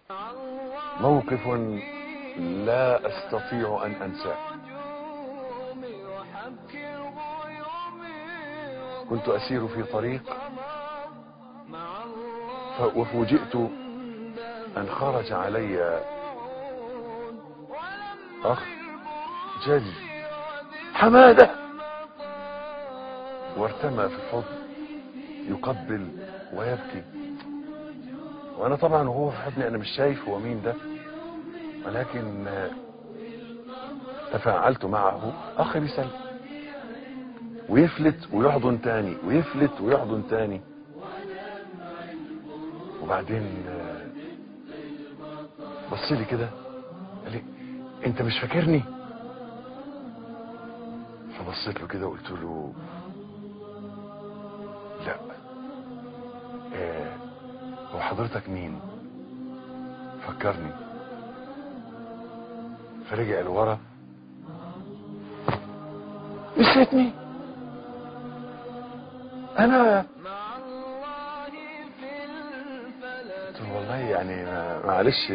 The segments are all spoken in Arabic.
موقف لا أستطيع أن أنساه. كنت أسير في طريق وفوجئت أن خرج علي أخ جلي حمادة، وارتمى في الحضن يقبل ويبكي، وأنا طبعا وهو في حضني أنا مش شايف هو مين ده، ولكن تفاعلت معه. أخ بيسلم ويفلت ويحضن تاني ويفلت ويحضن تاني، وبعدين بص لي كده قال لي انت مش فاكرني؟ فبصيت له كده وقلت له لا. هو حضرتك مين؟ فكرني. فرجع لورا. نسيتني؟ انا قلت له والله يعني معلش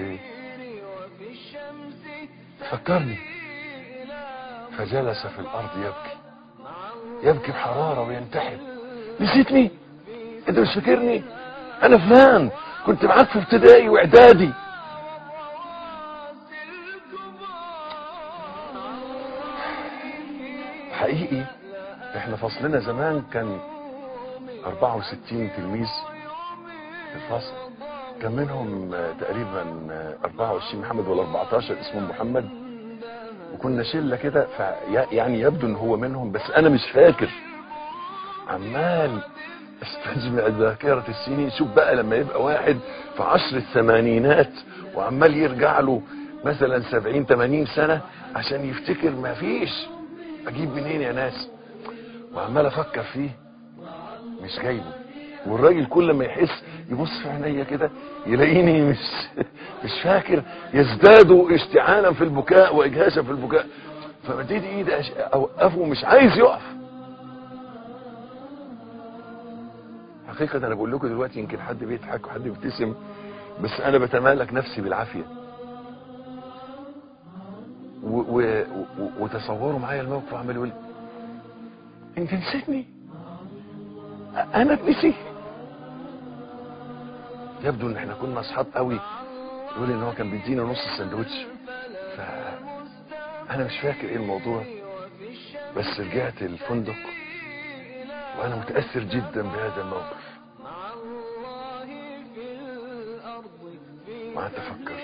فكرني. فجلس في الارض يبكي بحرارة وينتحب. نسيتني؟ انت مش فاكرني؟ انا فلان كنت معاك في ابتدائي واعدادي. حقيقي احنا فصلنا زمان كان 64 تلميذ في الفصل، كان منهم تقريبا 24 محمد ولا 14 اسمهم محمد، وكنا شله كده، يعني يبدو ان هو منهم بس انا مش فاكر. عمال استجمع ذاكرة السنين. شوف بقى لما يبقى واحد في عشر الثمانينات وعمال يرجع له مثلا 70 80 سنة عشان يفتكر، ما فيش. اجيب منين يا ناس؟ وعمال افكر فيه مش جايبه. والراجل كل ما يحس يبص في عينيا كده يلاقيني مش فاكر، يزداد اشتعالا في البكاء واجهاشا في البكاء. فمديت ايدي اوقفه مش عايز يقف. حقيقة انا بقول لكم دلوقتي يمكن حد بيضحك وحد بيبتسم، بس انا بتمالك نفسي بالعافية. وتصوروا معايا الموقف، عمال يقول انت نسيتني؟ انا اتنسي؟ يبدو ان احنا كنا اصحاب قوي. يقول ان هو كان بيدينا نص السندوتش. فانا مش فاكر ايه الموضوع، بس رجعت الفندق وانا متأثر جدا بهذا الموقف. وقعدت افكر،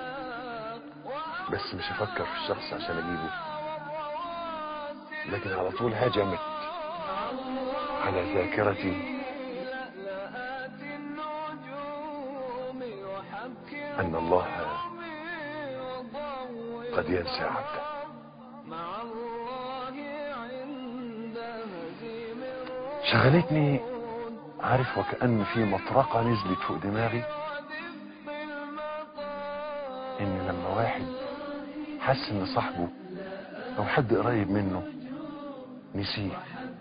بس مش افكر في الشخص عشان اجيبه، لكن على طول هجمت على ذاكرتي ان الله قد ينسى عبده. شغلتني، عارف، وكأن في مطرقة نزلت فوق دماغي، ان لما واحد حس ان صاحبه او حد قريب منه نسيه،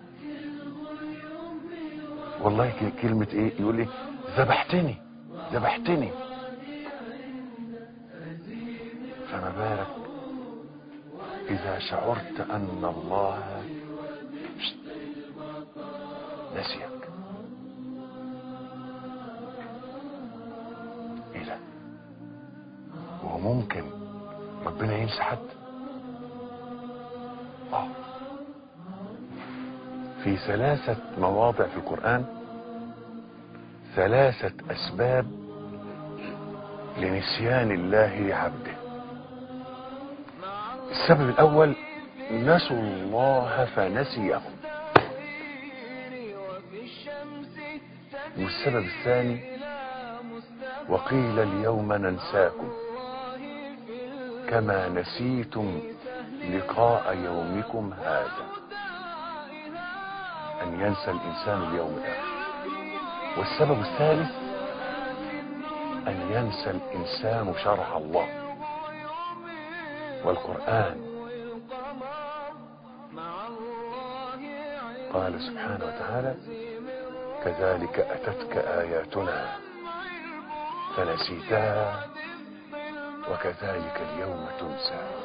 والله كلمة ايه، يقول لي ذبحتني. فما بالك اذا شعرت ان الله نسيك. ايه ده؟ وهو ممكن ربنا ينسى حد؟ في 3 مواضع في القرآن 3 اسباب لنسيان الله عبده. السبب الاول نسوا الله فنسيهم، والسبب الثاني وقيل اليوم ننساكم كما نسيتم لقاء يومكم هذا. ان ينسى الانسان اليوم الاخر. والسبب الثالث ان ينسى الانسان شرع الله والقرآن. قال سبحانه وتعالى كذلك أتتك آياتنا فنسيتها وكذلك اليوم تنسى.